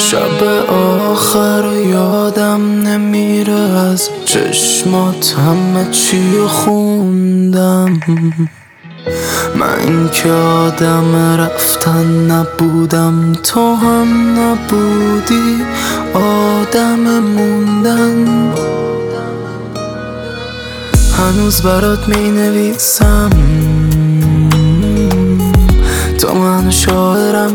شب آخر یادم نمیره از چشمات همه چی خوندم. من که آدم رفتن نبودم، تو هم نبودی آدم موندن. هنوز برات می نویسم، تو منو شاعرم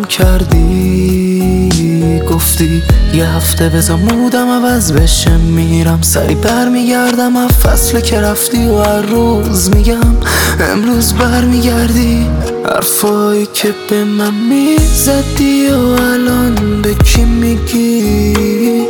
کردی. گفتی یه هفته بذار مودم عوض بشه، میرم سری برمیگردم از فصل که رفتی و هر روز میگم امروز برمیگردی. حرفایی که به من میزدی و الان به کی میگی؟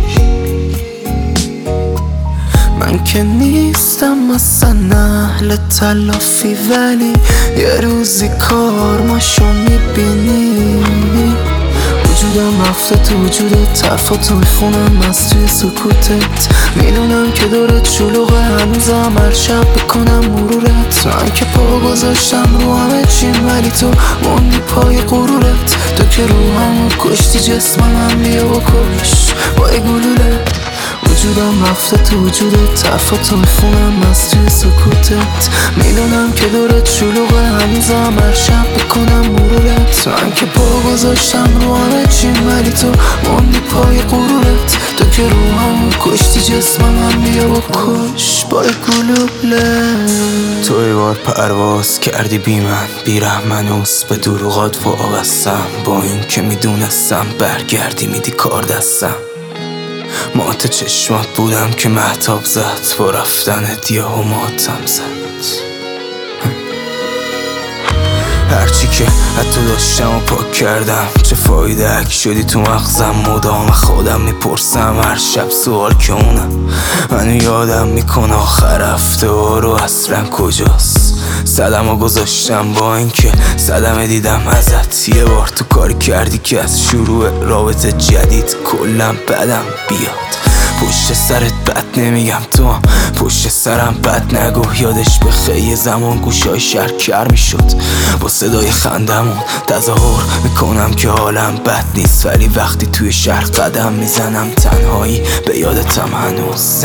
من که نیستم اصلا اهل تلافی، ولی یه روزی کارماشو میبینی. وجودم رفته تو وجودت، حرفاتو میخونم از توی سکوتت. میدونم که دورت شلوغه، هنوزم هر شب بکنم مرورت. من که پا گذاشتم رو همه چیم، ولی تو موندی پای غرورت. تو که روحمو کشتی، جسمم بیا و کش با یه گلوله. وجودم رفته تو وجودت، حرفاتو میخونم از توی سکوتت. میدونم که دورت شلوغه، هنوزم هر شب بکنم مرورت. من که پا گذاشتم رو همه چیم، ولی تو موندی پای غرورت. تو که روحمو کشتی، جسمم بیا و کش با یه گلوله. تو یه بار پرواز کردی بی من، بی رحمنوس به دروغات وابستم. با این که میدونستم برگردی میدی کار دستم. مات چشمات بودم که مهتاب زد، با رفتنت یهو ماتم زد. هرچی که حتی داشتم و پاک کردم، چه فایده اگه شدی تو مغزم. مدام خودم میپرسم هر شب سوال که اونم منو یادم میکنه آخر هفته رو اصلا کجاست. صدمو گذاشتم با اینکه صدمه دیدم ازت. یه بار تو کاری کردی که از شروع رابطه جدید کلم بدم بیاد. پشت سرت بد نمیگم، تو هم پشت سرم بد نگو. یادش به خیلی زمان گوشای شهر کر میشد با صدای خندمون. تظاهر میکنم که حالم بد نیست، ولی وقتی توی شهر قدم میزنم تنهایی به یادتم هنوز.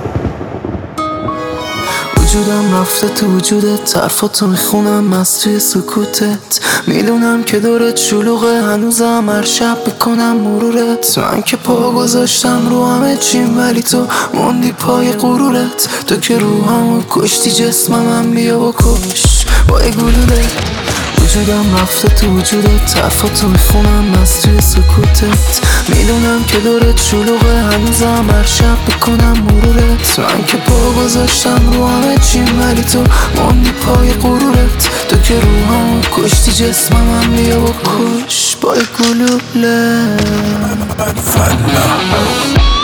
وجودم رفته تو وجودت، حرفاتو میخونم از توی سکوتت. میدونم که دورت شلوغه، هنوزم هر شب بکنم مرورت. من که پا گذاشتم رو همه چیم، ولی تو موندی پای غرورت. تو که روحمو کشتی، جسمم بیا و کش با یه گلوله. وجودم رفته تو وجودت، حرفاتو میخونم از توی سکوتت. میدونم که دورت شلوغه، هنوزم هر شب بکنم مرورت. من که پا گذاشتم رو همه چیم، ولی تو موندی پای غرورت. تو که روحمو کشتی، جسمم بیا و کش با یه گلوله.